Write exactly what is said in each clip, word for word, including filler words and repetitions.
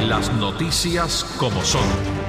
Las noticias como son.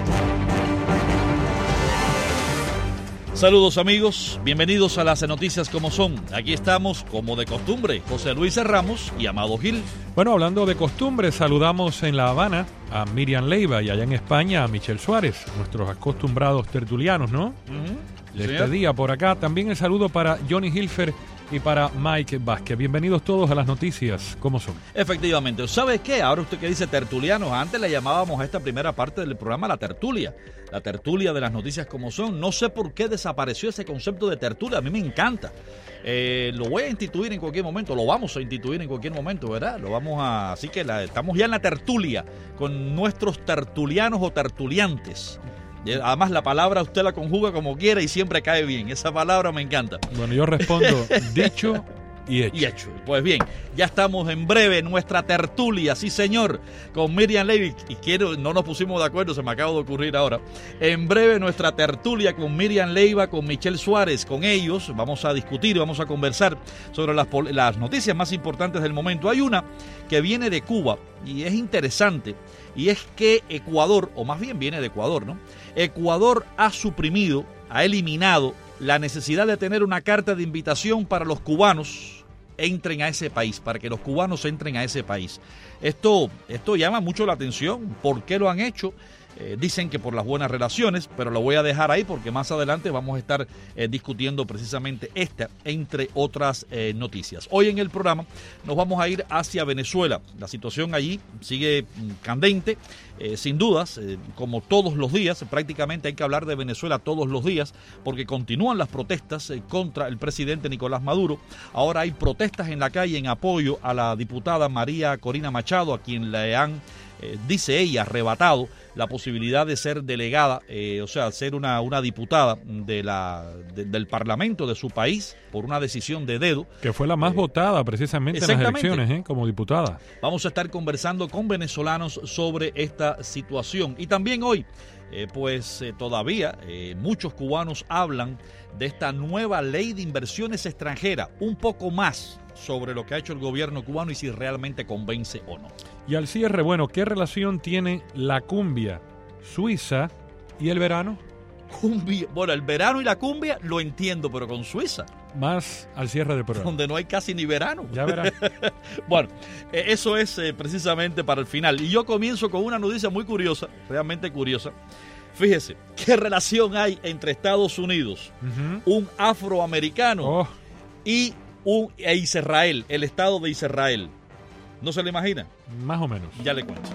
Saludos amigos, bienvenidos a las noticias como son. Aquí estamos, como de costumbre, José Luis Ramos y Amado Gil. Bueno, hablando de costumbre, saludamos en La Habana a Miriam Leiva y allá en España a Michelle Suárez, nuestros acostumbrados tertulianos, ¿no? Uh-huh. De este día por acá. También el saludo para Johnny Hilfer y para Mike Vázquez. Bienvenidos todos a las noticias como son. Efectivamente. ¿Sabe qué? Ahora usted que dice tertulianos, antes le llamábamos a esta primera parte del programa la tertulia. La tertulia de las noticias como son. No sé por qué desapareció ese concepto de tertulia. A mí me encanta. Eh, lo voy a instituir en cualquier momento. Lo vamos a instituir en cualquier momento, ¿verdad? Lo vamos a... Así que la, estamos ya en la tertulia con nuestros tertulianos o tertuliantes. Además, la palabra usted la conjuga como quiera y siempre cae bien. Esa palabra me encanta. Bueno, yo respondo dicho y hecho. Y hecho. Pues bien, ya estamos en breve en nuestra tertulia, sí señor, con Miriam Leiva. Y quiero, no nos pusimos de acuerdo, se me acaba de ocurrir ahora. En breve nuestra tertulia con Miriam Leiva, con Michelle Suárez. Con ellos vamos a discutir, vamos a conversar sobre las, las noticias más importantes del momento. Hay una que viene de Cuba y es interesante. Y es que Ecuador, o más bien viene de Ecuador, ¿no? Ecuador ha suprimido, ha eliminado la necesidad de tener una carta de invitación para los cubanos entren a ese país, para que los cubanos entren a ese país. Esto, esto llama mucho la atención. ¿Por qué lo han hecho? Eh, dicen que por las buenas relaciones, pero lo voy a dejar ahí porque más adelante vamos a estar eh, discutiendo precisamente esta, entre otras eh, noticias. Hoy en el programa nos vamos a ir hacia Venezuela. La situación allí sigue candente, eh, sin dudas, eh, como todos los días. Prácticamente hay que hablar de Venezuela todos los días porque continúan las protestas eh, contra el presidente Nicolás Maduro. Ahora hay protestas en la calle en apoyo a la diputada María Corina Machado, a quien le han, eh, dice ella, arrebatado la posibilidad de ser delegada, eh, o sea, ser una, una diputada de la, de, del Parlamento de su país por una decisión de dedo. Que fue la más eh, votada precisamente en las elecciones, ¿eh? Como diputada. Vamos a estar conversando con venezolanos sobre esta situación. Y también hoy, eh, pues eh, todavía eh, muchos cubanos hablan de esta nueva ley de inversiones extranjeras, un poco más sobre lo que ha hecho el gobierno cubano y si realmente convence o no. Y al cierre, bueno, ¿qué relación tiene la cumbia Suiza y el verano? Cumbia, bueno, el verano y la cumbia lo entiendo, pero con Suiza. Más al cierre del programa. Donde no hay casi ni verano. Ya verán. Bueno, eh, eso es eh, precisamente para el final. Y yo comienzo con una noticia muy curiosa, realmente curiosa. Fíjese, ¿qué relación hay entre Estados Unidos, uh-huh. un afroamericano oh. y un, e Israel, el Estado de Israel? ¿No se le imagina? Más o menos. Ya le cuento.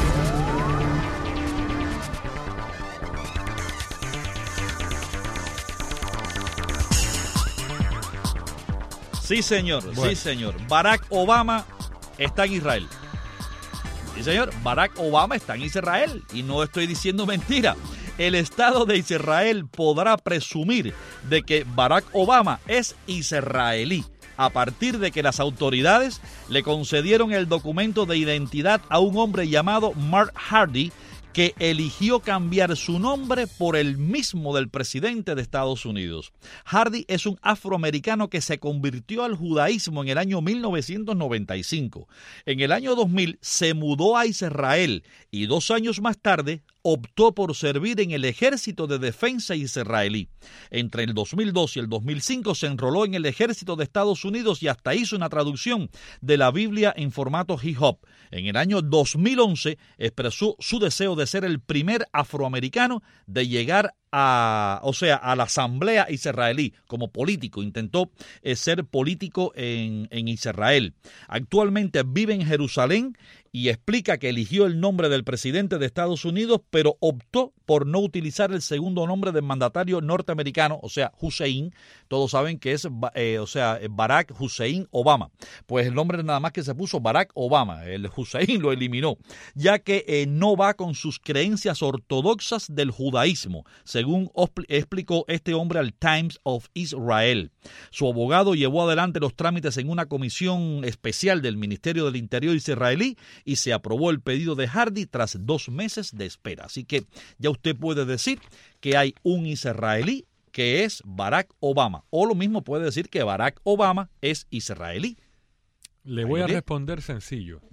Sí, señor, bueno. sí, señor. Barack Obama está en Israel. Sí, señor, Barack Obama está en Israel. Y no estoy diciendo mentira. El Estado de Israel podrá presumir de que Barack Obama es israelí a partir de que las autoridades le concedieron el documento de identidad a un hombre llamado Mark Hardy, que eligió cambiar su nombre por el mismo del presidente de Estados Unidos. Hardy es un afroamericano que se convirtió al judaísmo en el año mil novecientos noventa y cinco. En el año dos mil se mudó a Israel y dos años más tarde optó por servir en el Ejército de Defensa israelí. Entre el dos mil dos y el dos mil cinco se enroló en el Ejército de Estados Unidos y hasta hizo una traducción de la Biblia en formato hip-hop. En el año dos mil once expresó su deseo de ser el primer afroamericano de llegar a, o sea, a la Asamblea israelí como político. Intentó eh, ser político en, en Israel. Actualmente vive en Jerusalén y explica que eligió el nombre del presidente de Estados Unidos, pero optó por no utilizar el segundo nombre del mandatario norteamericano, o sea, Hussein. Todos saben que es, eh, o sea, Barack Hussein Obama. Pues el nombre nada más que se puso Barack Obama. El Hussein lo eliminó, ya que eh, no va con sus creencias ortodoxas del judaísmo, según explicó este hombre al Times of Israel. Su abogado llevó adelante los trámites en una comisión especial del Ministerio del Interior israelí y se aprobó el pedido de Hardy tras dos meses de espera. Así que ya usted puede decir que hay un israelí que es Barack Obama, o lo mismo puede decir que Barack Obama es israelí. Le voy a responder sencillo. A ver.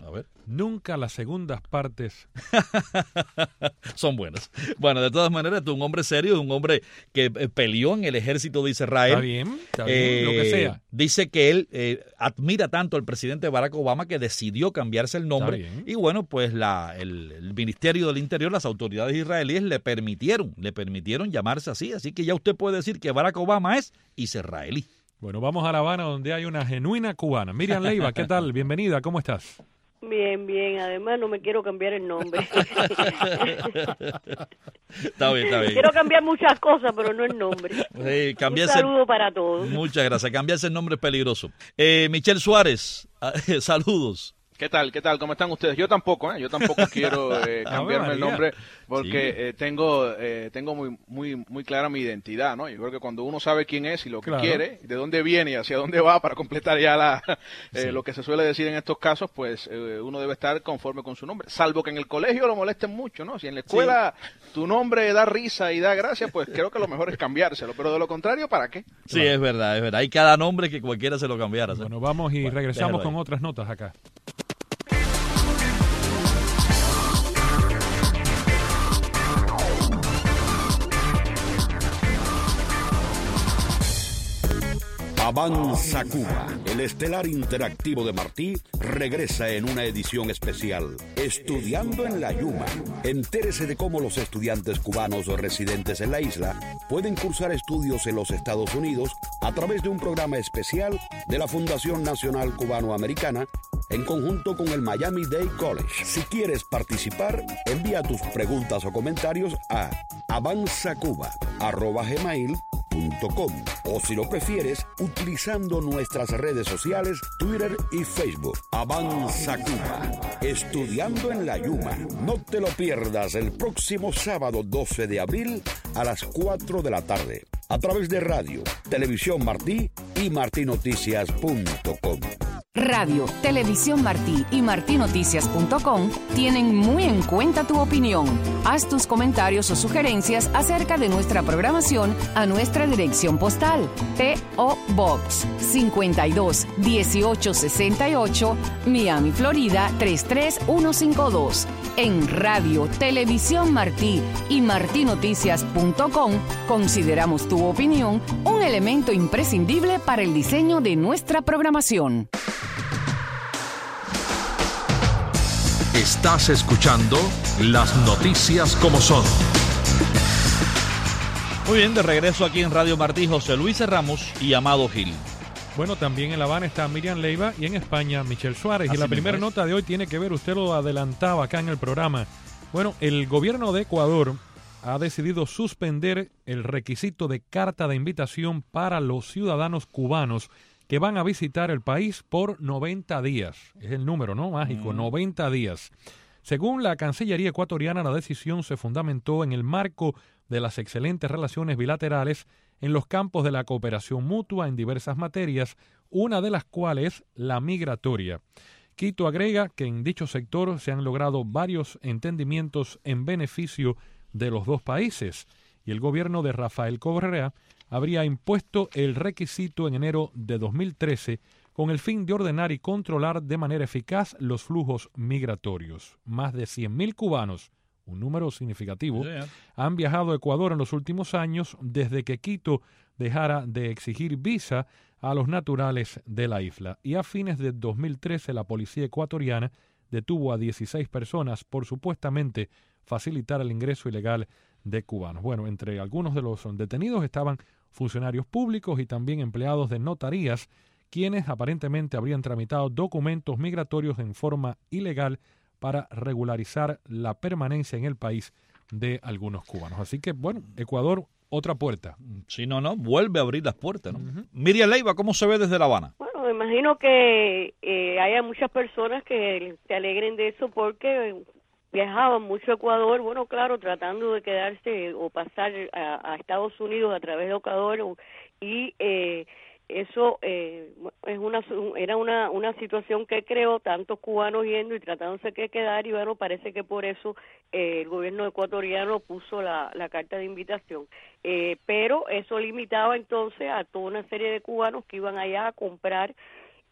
Nunca las segundas partes son buenas. Bueno, de todas maneras, tú un hombre serio, un hombre que peleó en el ejército de Israel. Está bien, está bien, eh, lo que sea. Dice que él eh, admira tanto al presidente Barack Obama que decidió cambiarse el nombre. Y bueno, pues la, el, el Ministerio del Interior, las autoridades israelíes le permitieron, le permitieron llamarse así. Así que ya usted puede decir que Barack Obama es israelí. Bueno, vamos a La Habana, donde hay una genuina cubana. Miriam Leiva, ¿qué tal? Bienvenida, ¿cómo estás? Bien, bien. Además, no me quiero cambiar el nombre. Está bien, está bien. Quiero cambiar muchas cosas, pero no el nombre. Sí, cambiarse, un saludo para todos. Muchas gracias. Cambiarse el nombre es peligroso. Eh, Michelle Suárez, saludos. ¿Qué tal? ¿Qué tal? ¿Cómo están ustedes? Yo tampoco, ¿eh? Yo tampoco quiero eh, cambiarme el nombre porque sí. eh, tengo eh, tengo muy muy muy clara mi identidad, ¿no? Yo creo que cuando uno sabe quién es y lo que claro. quiere, de dónde viene y hacia dónde va para completar ya la eh, sí. lo que se suele decir en estos casos, pues eh, uno debe estar conforme con su nombre. Salvo que en el colegio lo molesten mucho, ¿no? Si en la escuela sí. tu nombre da risa y da gracia, pues creo que lo mejor es cambiárselo. Pero de lo contrario, ¿para qué? Sí, claro. es verdad, es verdad. Hay cada nombre que cualquiera se lo cambiara. ¿sí? Bueno, vamos y bueno, regresamos con otras notas acá. Avanza Cuba, el estelar interactivo de Martí, regresa en una edición especial, Estudiando en la Yuma. Entérese de cómo los estudiantes cubanos residentes en la isla pueden cursar estudios en los Estados Unidos a través de un programa especial de la Fundación Nacional Cubano-Americana en conjunto con el Miami-Dade College. Si quieres participar, envía tus preguntas o comentarios a avanzacuba arroba gmail punto com o si lo prefieres, utilizando nuestras redes sociales, Twitter y Facebook. Avanza Cuba, estudiando en la Yuma. No te lo pierdas el próximo sábado doce de abril a las cuatro de la tarde, a través de radio, Televisión Martí y martí noticias punto com. Radio, Televisión Martí y martí noticias punto com tienen muy en cuenta tu opinión. Haz tus comentarios o sugerencias acerca de nuestra programación a nuestra dirección postal. P O Box cincuenta y dos dieciocho sesenta y ocho, Miami, Florida tres tres uno cinco dos. En Radio, Televisión Martí y martí noticias punto com consideramos tu opinión un elemento imprescindible para el diseño de nuestra programación. Estás escuchando las noticias como son. Muy bien, de regreso aquí en Radio Martí, José Luis Ramos y Amado Gil. Bueno, también en La Habana está Miriam Leiva y en España Michelle Suárez. Así y la primera es. nota de hoy tiene que ver, usted lo adelantaba acá en el programa. Bueno, el gobierno de Ecuador ha decidido suspender el requisito de carta de invitación para los ciudadanos cubanos que van a visitar el país por noventa días. Es el número, ¿no? Mágico, mm. noventa días. Según la Cancillería ecuatoriana, la decisión se fundamentó en el marco de las excelentes relaciones bilaterales en los campos de la cooperación mutua en diversas materias, una de las cuales la migratoria. Quito agrega que en dicho sector se han logrado varios entendimientos en beneficio de los dos países y el gobierno de Rafael Correa habría impuesto el requisito en enero de dos mil trece con el fin de ordenar y controlar de manera eficaz los flujos migratorios. Más de cien mil cubanos, un número significativo, sí, yeah. han viajado a Ecuador en los últimos años desde que Quito dejara de exigir visa a los naturales de la isla. Y a fines de dos mil trece la policía ecuatoriana detuvo a dieciséis personas por supuestamente facilitar el ingreso ilegal de cubanos. Bueno, entre algunos de los detenidos estaban funcionarios públicos y también empleados de notarías, quienes aparentemente habrían tramitado documentos migratorios en forma ilegal para regularizar la permanencia en el país de algunos cubanos. Así que, bueno, Ecuador, otra puerta. Sí, no, no, vuelve a abrir las puertas, ¿no? Uh-huh. Miriam Leiva, ¿cómo se ve desde La Habana? Bueno, me imagino que eh, haya muchas personas que se alegren de eso porque viajaban mucho a Ecuador, bueno, claro, tratando de quedarse o pasar a, a Estados Unidos a través de Ecuador y eh, eso eh, es una era una una situación que creó tantos cubanos yendo y tratándose de quedar y bueno, parece que por eso eh, el gobierno ecuatoriano puso la, la carta de invitación, eh, pero eso limitaba entonces a toda una serie de cubanos que iban allá a comprar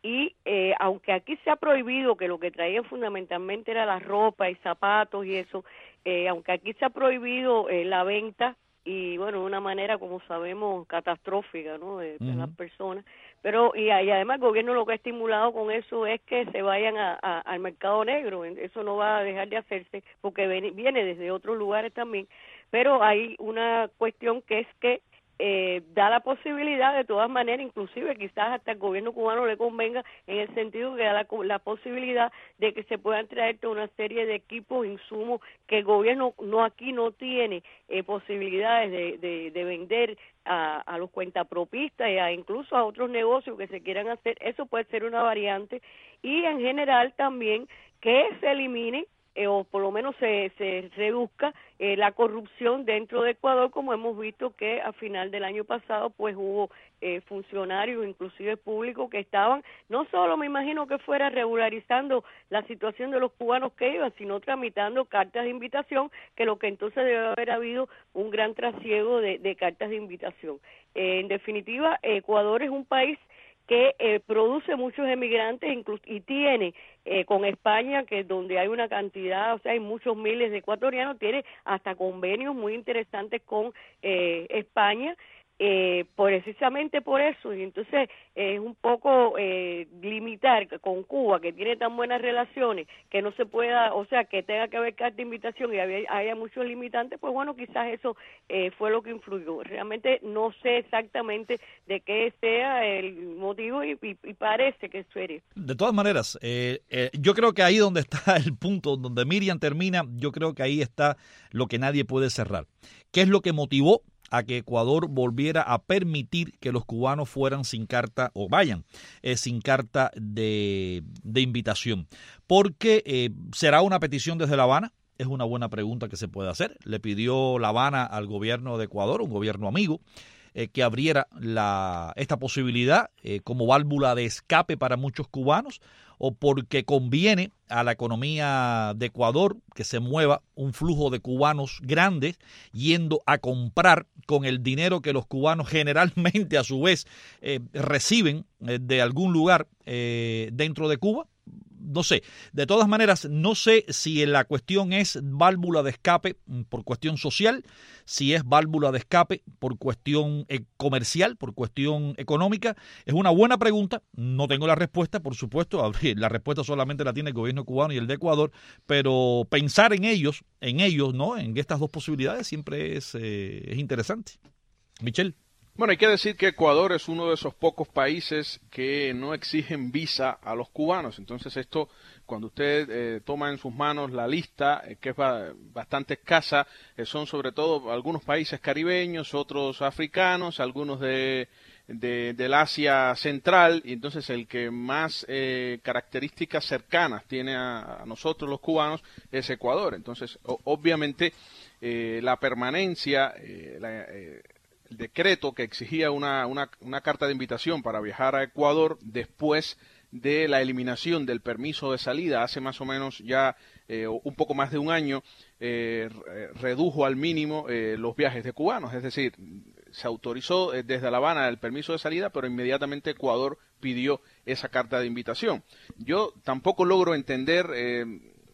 y eh, aunque aquí se ha prohibido, que lo que traían fundamentalmente era la ropa y zapatos y eso, eh, aunque aquí se ha prohibido eh, la venta, y bueno, de una manera, como sabemos, catastrófica, ¿no?, de, de uh-huh. las personas, pero y, y además el gobierno lo que ha estimulado con eso es que se vayan a, a, al mercado negro. Eso no va a dejar de hacerse porque viene, viene desde otros lugares también, pero hay una cuestión que es que Eh, da la posibilidad de todas maneras, inclusive quizás hasta el gobierno cubano le convenga, en el sentido que da la, la posibilidad de que se puedan traer toda una serie de equipos, insumos que el gobierno no aquí no tiene eh, posibilidades de, de, de vender a, a los cuentapropistas y a incluso a otros negocios que se quieran hacer. Eso puede ser una variante, y en general también que se elimine Eh, o por lo menos se, se reduzca eh, la corrupción dentro de Ecuador, como hemos visto que a final del año pasado pues hubo eh, funcionarios, inclusive públicos, que estaban, no solo me imagino que fuera regularizando la situación de los cubanos que iban, sino tramitando cartas de invitación, que lo que entonces debe haber habido un gran trasiego de, de cartas de invitación. Eh, en definitiva, Ecuador es un país que eh, produce muchos emigrantes y tiene eh, con España, que es donde hay una cantidad, o sea, hay muchos miles de ecuatorianos, tiene hasta convenios muy interesantes con eh, España, eh, precisamente por eso, y entonces es eh, un poco eh, limitar con Cuba, que tiene tan buenas relaciones, que no se pueda, o sea, que tenga que haber carta de invitación y haya, haya muchos limitantes, pues bueno, quizás eso eh, fue lo que influyó. Realmente no sé exactamente de qué sea el motivo y, y, y parece que es serio. De todas maneras, eh, eh, yo creo que ahí donde está el punto, donde Miriam termina, yo creo que ahí está lo que nadie puede cerrar. ¿Qué es lo que motivó a que Ecuador volviera a permitir que los cubanos fueran sin carta o vayan eh, sin carta de, de invitación? Porque eh, será una petición desde La Habana, es una buena pregunta que se puede hacer. Le pidió La Habana al gobierno de Ecuador, un gobierno amigo, eh, que abriera la, esta posibilidad eh, como válvula de escape para muchos cubanos, o porque conviene a la economía de Ecuador que se mueva un flujo de cubanos grandes yendo a comprar con el dinero que los cubanos generalmente a su vez eh, reciben eh, de algún lugar eh, dentro de Cuba. No sé, de todas maneras, no sé si la cuestión es válvula de escape por cuestión social, si es válvula de escape por cuestión comercial, por cuestión económica. Es una buena pregunta, no tengo la respuesta, por supuesto, la respuesta solamente la tiene el gobierno cubano y el de Ecuador, pero pensar en ellos, en ellos, ¿no? En estas dos posibilidades siempre es, eh, es interesante. Michelle. Bueno, hay que decir que Ecuador es uno de esos pocos países que no exigen visa a los cubanos. Entonces esto, cuando usted eh, toma en sus manos la lista, eh, que es ba- bastante escasa, eh, son sobre todo algunos países caribeños, otros africanos, algunos de, de del Asia Central, y entonces el que más eh, características cercanas tiene a, a nosotros los cubanos es Ecuador. Entonces, o, obviamente, eh, la permanencia, eh, la, eh, el decreto que exigía una, una, una carta de invitación para viajar a Ecuador después de la eliminación del permiso de salida hace más o menos ya eh, un poco más de un año, eh, redujo al mínimo eh, los viajes de cubanos. Es decir, se autorizó eh, desde La Habana el permiso de salida, pero inmediatamente Ecuador pidió esa carta de invitación. Yo tampoco logro entender eh,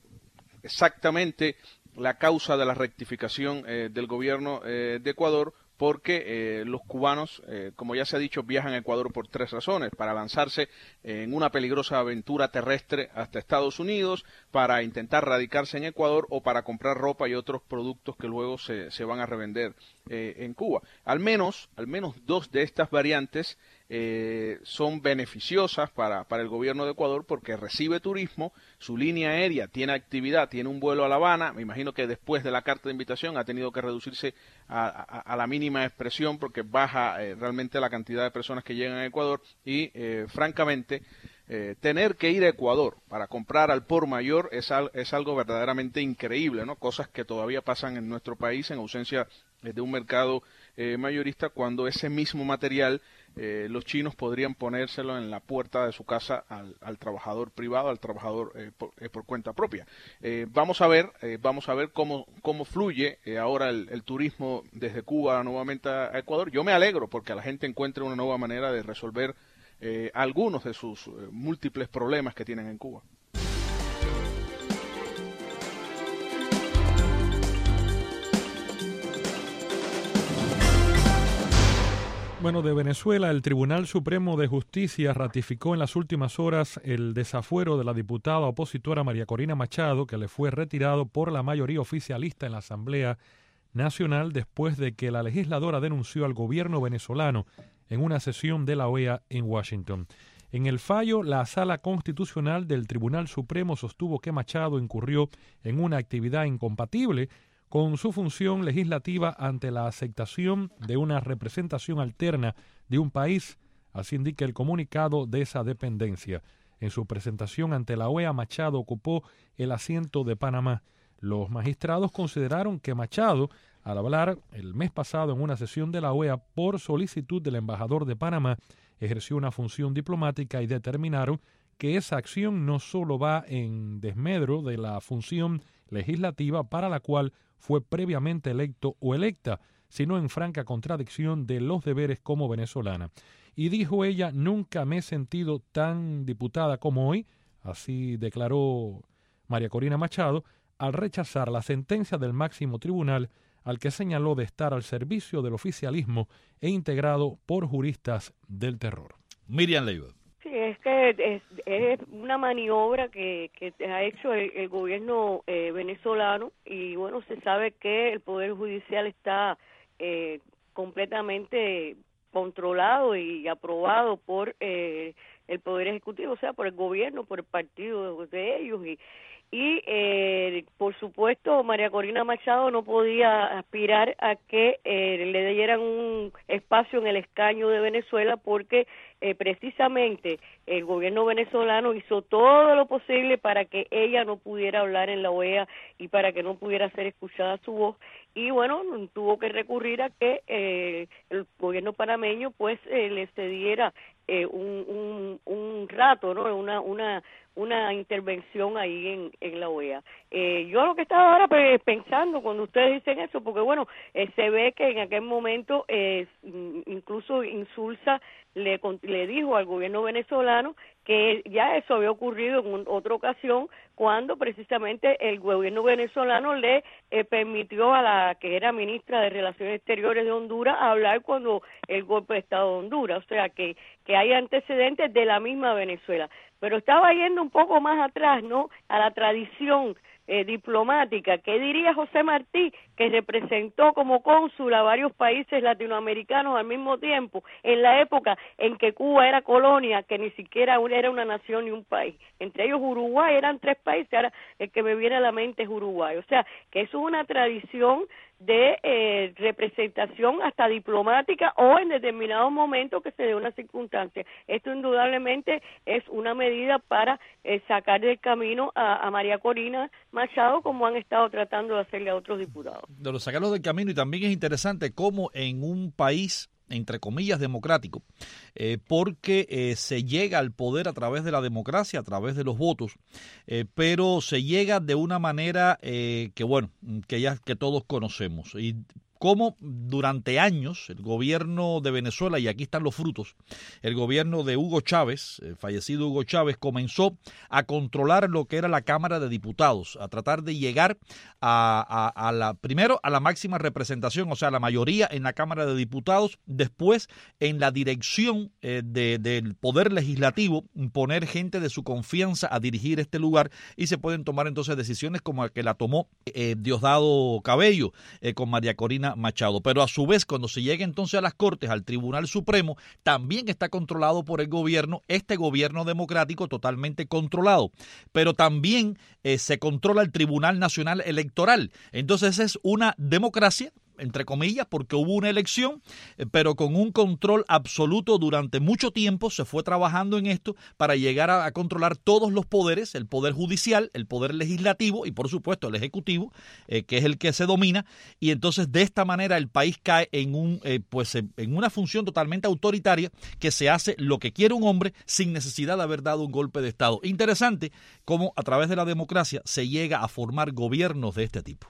exactamente la causa de la rectificación eh, del gobierno eh, de Ecuador, porque eh, los cubanos, eh, como ya se ha dicho, viajan a Ecuador por tres razones: para lanzarse en una peligrosa aventura terrestre hasta Estados Unidos, para intentar radicarse en Ecuador o para comprar ropa y otros productos que luego se, se van a revender eh, en Cuba. Al menos, al menos dos de estas variantes eh, son beneficiosas para, para el gobierno de Ecuador, porque recibe turismo, su línea aérea tiene actividad, tiene un vuelo a La Habana. Me imagino que después de la carta de invitación ha tenido que reducirse a, a, a la mínima expresión, porque baja eh, realmente la cantidad de personas que llegan a Ecuador y eh, francamente eh, tener que ir a Ecuador para comprar al por mayor es, al, es algo verdaderamente increíble, ¿no? Cosas que todavía pasan en nuestro país en ausencia eh, de un mercado eh, mayorista, cuando ese mismo material eh, los chinos podrían ponérselo en la puerta de su casa al, al trabajador privado, al trabajador eh, por, eh, por cuenta propia. Eh, vamos a ver, eh, vamos a ver cómo cómo fluye eh, ahora el, el turismo desde Cuba nuevamente a Ecuador. Yo me alegro porque la gente encuentre una nueva manera de resolver eh, algunos de sus eh, múltiples problemas que tienen en Cuba. Bueno, de Venezuela, el Tribunal Supremo de Justicia ratificó en las últimas horas el desafuero de la diputada opositora María Corina Machado, que le fue retirado por la mayoría oficialista en la Asamblea Nacional después de que la legisladora denunció al gobierno venezolano en una sesión de la O E A en Washington. En el fallo, la Sala Constitucional del Tribunal Supremo sostuvo que Machado incurrió en una actividad incompatible con su función legislativa ante la aceptación de una representación alterna de un país, así indica el comunicado de esa dependencia. En su presentación ante la O E A, Machado ocupó el asiento de Panamá. Los magistrados consideraron que Machado, al hablar el mes pasado en una sesión de la O E A por solicitud del embajador de Panamá, ejerció una función diplomática y determinaron que esa acción no solo va en desmedro de la función legislativa para la cual fue previamente electo o electa, sino en franca contradicción de los deberes como venezolana. Y dijo ella, nunca me he sentido tan diputada como hoy, así declaró María Corina Machado, al rechazar la sentencia del máximo tribunal al que señaló de estar al servicio del oficialismo e integrado por juristas del terror. Miriam Leiva. Sí, es que es, es una maniobra que, que ha hecho el, el gobierno eh, venezolano y bueno, se sabe que el Poder Judicial está eh, completamente controlado y aprobado por eh, el Poder Ejecutivo, o sea, por el gobierno, por el partido de, de ellos y Y, eh, por supuesto, María Corina Machado no podía aspirar a que eh, le dieran un espacio en el escaño de Venezuela porque eh, precisamente el gobierno venezolano hizo todo lo posible para que ella no pudiera hablar en la O E A y para que no pudiera ser escuchada su voz. Y bueno, tuvo que recurrir a que eh, el gobierno panameño pues eh, le cediera eh, un, un, un rato, ¿no? Una, una una intervención ahí en, en la O E A. Eh, yo lo que estaba ahora pues, pensando cuando ustedes dicen eso, porque bueno, eh, se ve que en aquel momento eh, incluso Insulza le, le dijo al gobierno venezolano que ya eso había ocurrido en un, otra ocasión cuando precisamente el gobierno venezolano le eh, permitió a la que era ministra de Relaciones Exteriores de Honduras hablar cuando el golpe de Estado de Honduras, o sea que, que hay antecedentes de la misma Venezuela. Pero estaba yendo un poco más atrás, ¿no?, a la tradición eh, diplomática. ¿Qué diría José Martí, que representó como cónsul a varios países latinoamericanos al mismo tiempo, en la época en que Cuba era colonia, que ni siquiera era una nación ni un país? Entre ellos Uruguay, eran tres países, ahora el que me viene a la mente es Uruguay. O sea, que eso es una tradición de eh, representación hasta diplomática o en determinados momentos que se dé una circunstancia. Esto indudablemente es una medida para eh, sacar del camino a, a María Corina Machado, como han estado tratando de hacerle a otros diputados. De los sacarlos del camino, y también es interesante cómo en un país entre comillas democrático, eh, porque eh, se llega al poder a través de la democracia, a través de los votos, eh, pero se llega de una manera eh, que bueno, que ya que todos conocemos. Y cómo durante años el gobierno de Venezuela, y aquí están los frutos, el gobierno de Hugo Chávez, el fallecido Hugo Chávez, comenzó a controlar lo que era la Cámara de Diputados, a tratar de llegar a, a, a la, primero a la máxima representación, o sea, la mayoría en la Cámara de Diputados, después en la dirección eh, de, del Poder Legislativo, poner gente de su confianza a dirigir este lugar, y se pueden tomar entonces decisiones como la que la tomó eh, Diosdado Cabello eh, con María Corina Machado. Pero a su vez, cuando se llega entonces a las Cortes, al Tribunal Supremo, también está controlado por el gobierno, este gobierno democrático totalmente controlado. Pero también eh, se controla el Tribunal Nacional Electoral. Entonces es una democracia, entre comillas, porque hubo una elección, eh, pero con un control absoluto durante mucho tiempo. Se fue trabajando en esto para llegar a, a controlar todos los poderes, el poder judicial, el poder legislativo y por supuesto el ejecutivo, eh, que es el que se domina, y entonces de esta manera el país cae en un eh, pues en una función totalmente autoritaria, que se hace lo que quiere un hombre sin necesidad de haber dado un golpe de Estado. Interesante cómo a través de la democracia se llega a formar gobiernos de este tipo.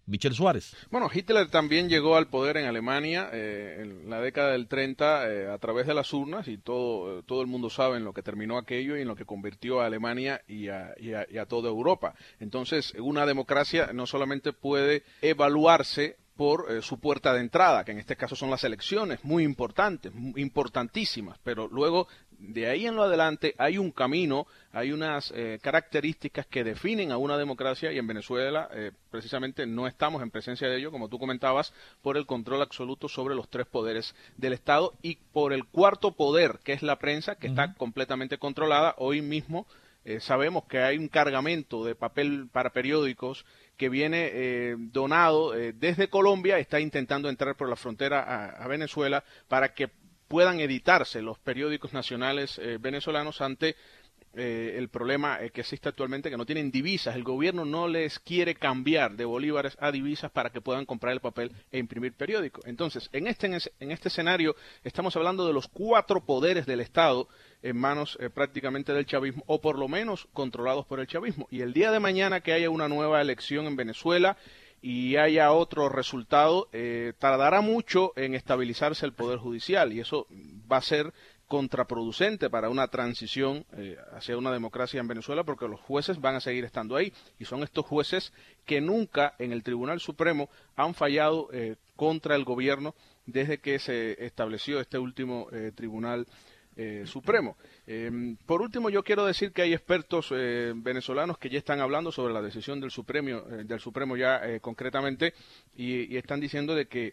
Michel Suárez. Bueno, Hitler también llegó al poder en Alemania eh, en la década del treinta eh, a través de las urnas y todo, todo el mundo sabe en lo que terminó aquello y en lo que convirtió a Alemania y a, y a, y a toda Europa. Entonces, una democracia no solamente puede evaluarse por eh, su puerta de entrada, que en este caso son las elecciones, muy importantes, muy importantísimas, pero luego de ahí en lo adelante hay un camino, hay unas eh, características que definen a una democracia y en Venezuela eh, precisamente no estamos en presencia de ello, como tú comentabas, por el control absoluto sobre los tres poderes del Estado y por el cuarto poder, que es la prensa, que uh-huh. está completamente controlada. Hoy mismo eh, sabemos que hay un cargamento de papel para periódicos que viene eh, donado eh, desde Colombia, está intentando entrar por la frontera a, a Venezuela para que puedan editarse los periódicos nacionales eh, venezolanos ante eh, el problema eh, que existe actualmente, que no tienen divisas. El gobierno no les quiere cambiar de bolívares a divisas para que puedan comprar el papel e imprimir periódicos. Entonces, en este, en este escenario estamos hablando de los cuatro poderes del Estado en manos eh, prácticamente del chavismo, o por lo menos controlados por el chavismo. Y el día de mañana que haya una nueva elección en Venezuela y haya otro resultado, eh, tardará mucho en estabilizarse el Poder Judicial y eso va a ser contraproducente para una transición eh, hacia una democracia en Venezuela, porque los jueces van a seguir estando ahí y son estos jueces que nunca en el Tribunal Supremo han fallado eh, contra el gobierno desde que se estableció este último eh, Tribunal Eh, Supremo. Eh, por último, yo quiero decir que hay expertos eh, venezolanos que ya están hablando sobre la decisión del Supremo, eh, del Supremo ya eh, concretamente, y, y están diciendo de que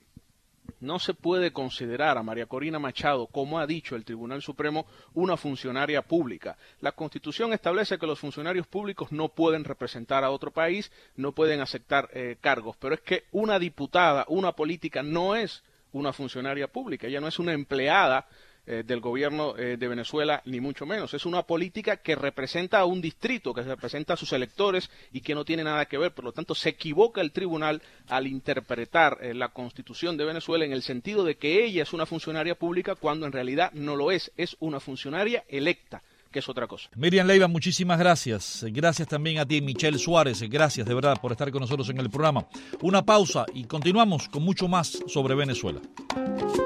no se puede considerar a María Corina Machado, como ha dicho el Tribunal Supremo, una funcionaria pública. La Constitución establece que los funcionarios públicos no pueden representar a otro país, no pueden aceptar eh, cargos, pero es que una diputada, una política, no es una funcionaria pública, ella no es una empleada Eh, del gobierno eh, de Venezuela, ni mucho menos. Es una política que representa a un distrito, que representa a sus electores y que no tiene nada que ver. Por lo tanto, se equivoca el tribunal al interpretar eh, la Constitución de Venezuela en el sentido de que ella es una funcionaria pública cuando en realidad no lo es. Es una funcionaria electa, que es otra cosa. Miriam Leiva, muchísimas gracias. Gracias también a ti, Michel Suárez. Gracias de verdad por estar con nosotros en el programa. Una pausa y continuamos con mucho más sobre Venezuela.